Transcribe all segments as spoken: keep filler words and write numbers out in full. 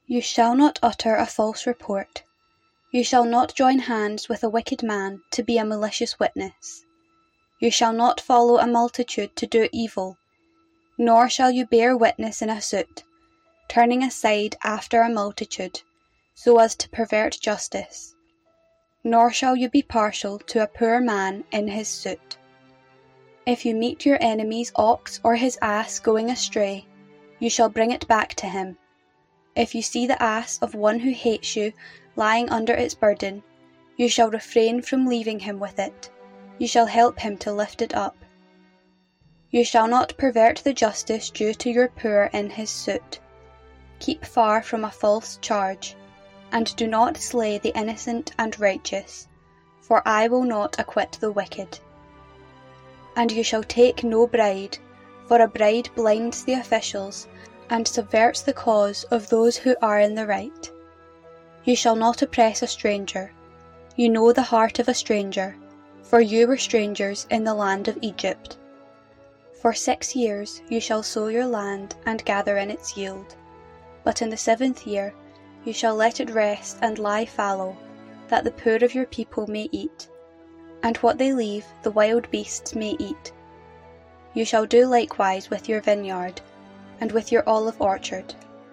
You shall not utter a false report. You shall not join hands with a wicked man to be a malicious witness. You shall not follow a multitude to do evil, nor shall you bear witness in a suit, turning aside after a multitude, so as to pervert justice. Nor shall you be partial to a poor man in his suit. If you meet your enemy's ox or his ass going astray, you shall bring it back to him. If you see the ass of one who hates you lying under its burden, you shall refrain from leaving him with it. You shall help him to lift it up. You shall not pervert the justice due to your poor in his suit. Keep far from a false charge, and do not slay the innocent and righteous, for I will not acquit the wicked. And you shall take no bride, for a bride blinds the officials and subverts the cause of those who are in the right. You shall not oppress a stranger. You know the heart of a stranger, for you were strangers in the land of Egypt. For six years you shall sow your land and gather in its yield. But in the seventh year you shall let it rest and lie fallow, that the poor of your people may eat, and what they leave the wild beasts may eat. You shall do likewise with your vineyard, and with your olive orchard.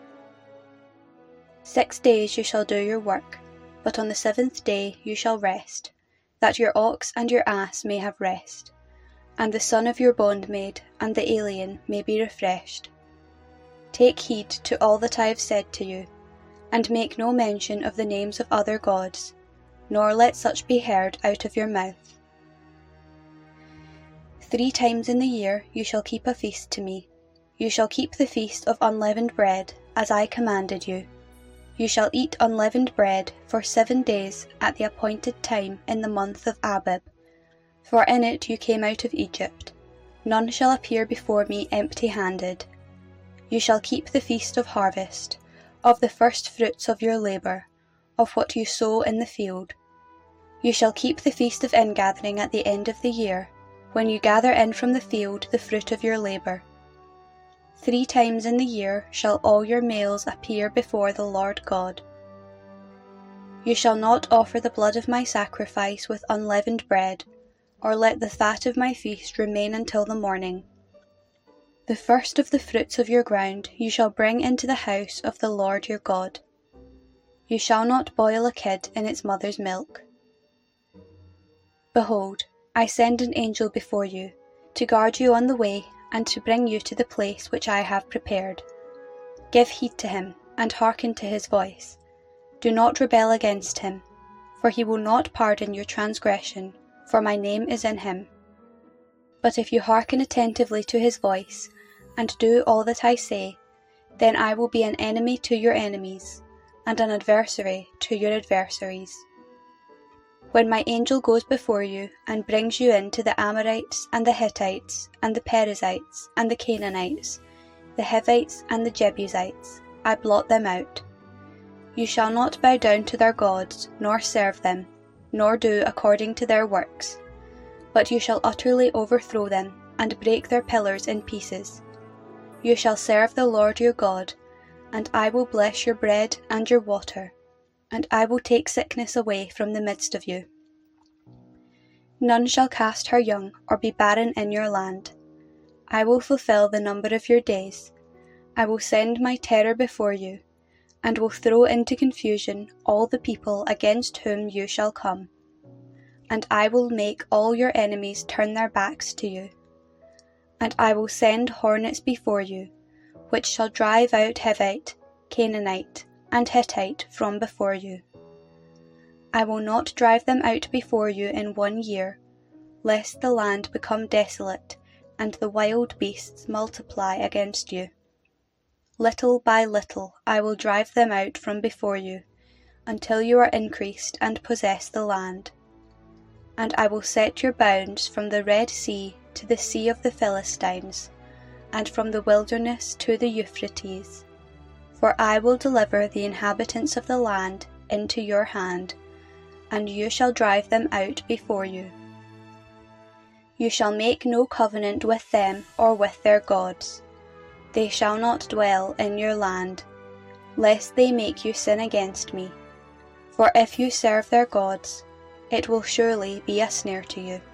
Six days you shall do your work, but on the seventh day you shall rest, that your ox and your ass may have rest, and the son of your bondmaid and the alien may be refreshed. Take heed to all that I have said to you, and make no mention of the names of other gods, nor let such be heard out of your mouth. Three times in the year you shall keep a feast to me. You shall keep the feast of unleavened bread, as I commanded you. You shall eat unleavened bread for seven days at the appointed time in the month of Abib, for in it you came out of Egypt. None shall appear before me empty-handed. You shall keep the feast of harvest, of the first fruits of your labour, of what you sow in the field. You shall keep the feast of ingathering at the end of the year, when you gather in from the field the fruit of your labour. Three times in the year shall all your males appear before the Lord God. You shall not offer the blood of my sacrifice with unleavened bread, or let the fat of my feast remain until the morning. The first of the fruits of your ground you shall bring into the house of the Lord your God. You shall not boil a kid in its mother's milk. Behold, I send an angel before you, to guard you on the way, and to bring you to the place which I have prepared. Give heed to him, and hearken to his voice. Do not rebel against him, for he will not pardon your transgression, for my name is in him. But if you hearken attentively to his voice, and do all that I say, then I will be an enemy to your enemies, and an adversary to your adversaries. When my angel goes before you, and brings you in to the Amorites, and the Hittites, and the Perizzites, and the Canaanites, the Hivites, and the Jebusites, I blot them out. You shall not bow down to their gods, nor serve them, nor do according to their works, but you shall utterly overthrow them, and break their pillars in pieces. You shall serve the Lord your God, and I will bless your bread and your water, and I will take sickness away from the midst of you. None shall cast her young, or be barren in your land. I will fulfill the number of your days. I will send my terror before you, and will throw into confusion all the people against whom you shall come. And I will make all your enemies turn their backs to you. And I will send hornets before you, which shall drive out Hivite, Canaanite, and Hittite from before you. I will not drive them out before you in one year, lest the land become desolate, and the wild beasts multiply against you. Little by little I will drive them out from before you, until you are increased and possess the land. And I will set your bounds from the Red Sea to the Sea of the Philistines, and from the wilderness to the Euphrates. For I will deliver the inhabitants of the land into your hand, and you shall drive them out before you. You shall make no covenant with them or with their gods. They shall not dwell in your land. lest they make you sin against me. For if you serve their gods, it will surely be a snare to you.